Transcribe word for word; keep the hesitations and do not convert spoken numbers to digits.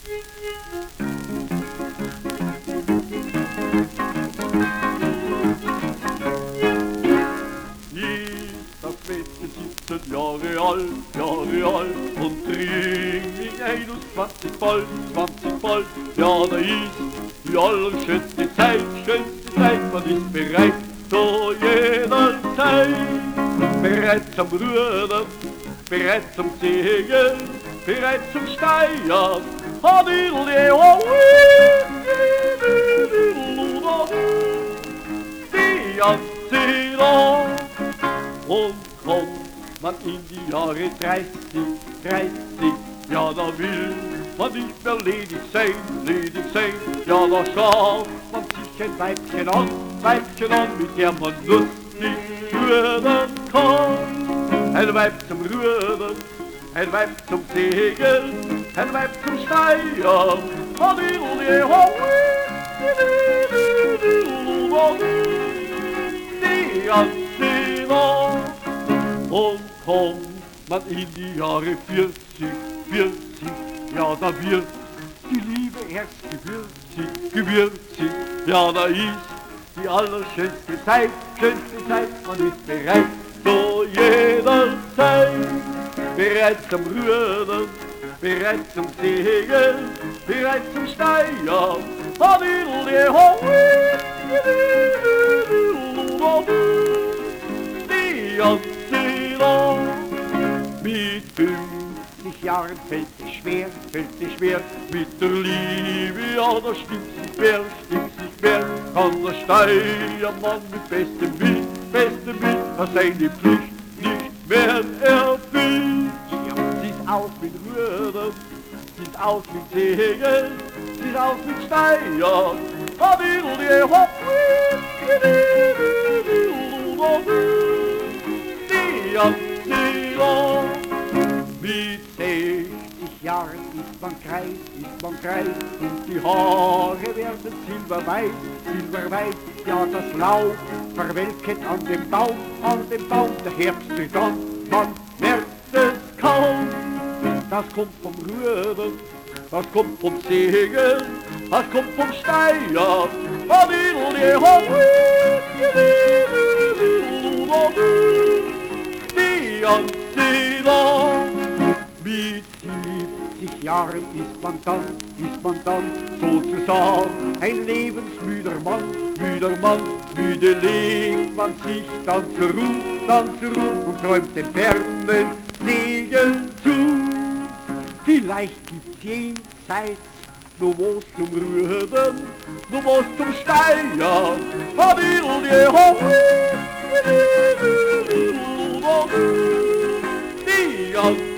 Das Mädchen siebzehn Jahre alt, Jahre alt und dringlich einundzwanzig bald, zwanzig bald. Ja, da ist die allerschönste Zeit, schönste Zeit, man ist bereit zu jeder Zeit. Bereit zum Rudern, bereit zum Segeln, bereit zum Steuern. Die Anziehung. Und kommt man in die Jahre dreißig, dreißig, ja, da will man nicht mehr ledig sein, ledig sein. Ja, da schaut man sich ein Weibchen an, Weibchen an, mit der man lustig rühren kann. Ein Weib zum Rühren, ein Weib zum Segeln, ein Weib zum Steuern. Die Anziehung. Und kommt man in die Jahre vierzig, vierzig, ja, da wird die Liebe erst gewürzig, gewürzig. Ja, da ist die allerschönste Zeit, schönste Zeit, man ist bereit zu jeder Zeit. Bereit zum Rühren, bereit zum Segeln, bereit zum Steuern. Die Anziehung. Mit fünfzig Jahren fällt es schwer, fällt es schwer. Mit der Liebe, ja, da stimmt sich mehr, stimmt sich mehr. Kann der Steuermann mit bestem Willen, bestem Willen, was seine Pflicht nicht mehr erfüllt. Sie ist aus mit Rühren, sie ist aus mit Segeln, sie ist aus mit Steuern. Die Anziehung. Mit sechzig Jahren ist man greif, ist man greif, und die Haare werden silberweiß, silberweiß. Ja, das Laub verwelket an dem Baum, an dem Baum, der Herbst tritt an, man merkt es kaum. Das kommt vom Rühren, das kommt vom Segeln, das kommt vom Steuern. Die Anziehung. Mit siebzig Jahren ist man dann, ist man dann sozusagen ein lebensmüder Mann, müder Mann. Müde legt man sich dann zur Ruhe, dann zur Ruhe und träumt den fernen Segeln zu. Vielleicht gibt's jenseits noch was zum Rühren, noch was zum Steuern. Die Anziehung.